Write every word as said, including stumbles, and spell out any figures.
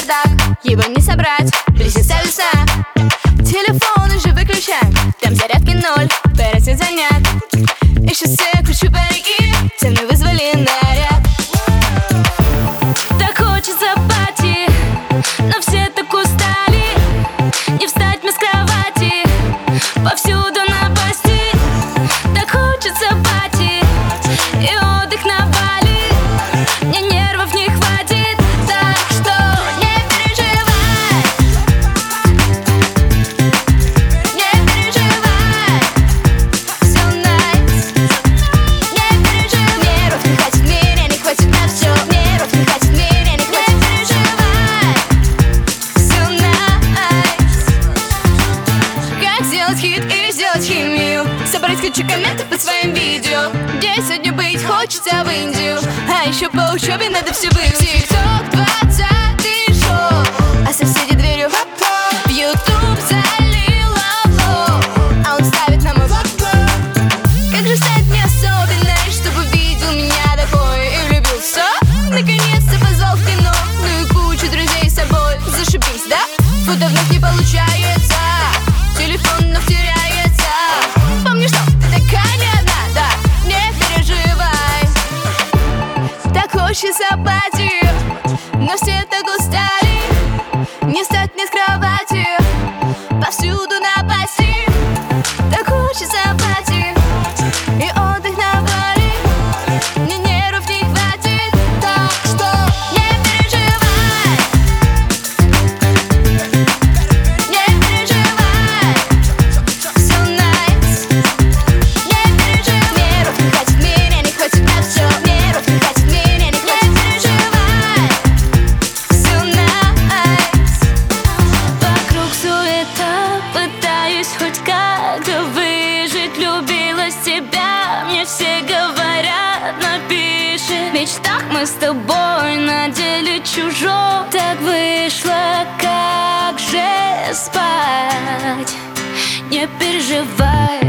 так, его не собрать. Близнеца веса, телефон уже выключай, там зарядки ноль, пора все занят. И шоссе кручу парики, со мной вызвали наряд. Так хочется пати, но все так устали. Не встать мне с кровати, повсюду напасти. Так хочется пати и отдых на Бали. Мне нервов не хватит, так что не переживай. Не переживай, все nice. Не переживай, нервов не хватит в мире, не хватит на все. Нервов не хватит в мире, не хватит. Не переживай, все nice. Как сделать хит и сделать химию, собрать кучу комментов под своим видео. Где сегодня быть, хочется в Индию. А еще по учебе надо все выучить. ТикТок, двадцатый шоу, а соседи дверью в Ютуб залила лоу, а он ставит на мой влог. Как же стать мне особенной, чтобы видел меня такой и влюбился? Наконец-то позвал в кино, ну и кучу друзей с собой. Зашибись, да? Фото вновь не получается, телефон вновь теряется. Помни, что ты такая не одна, да, не переживай. Так хочется пати, но все так устали. Не встать мне с кровати, повсюду напасти. Так хочется пати и отдых на Бали. Мне нервов не хватит, так что не переживай. Не переживай, все nice. Не переживай, нервов не хватит в мире, не хватит на все. Нервов не хватит в мире, не хватит. Не переживай, все nice. Вокруг суета, пытаюсь хоть как-то выжить. Влюбилась в тебя, мне все говорят, напиши. В мечтах мы с тобой на деле чужом. Так вышло, как же спать? Не переживай.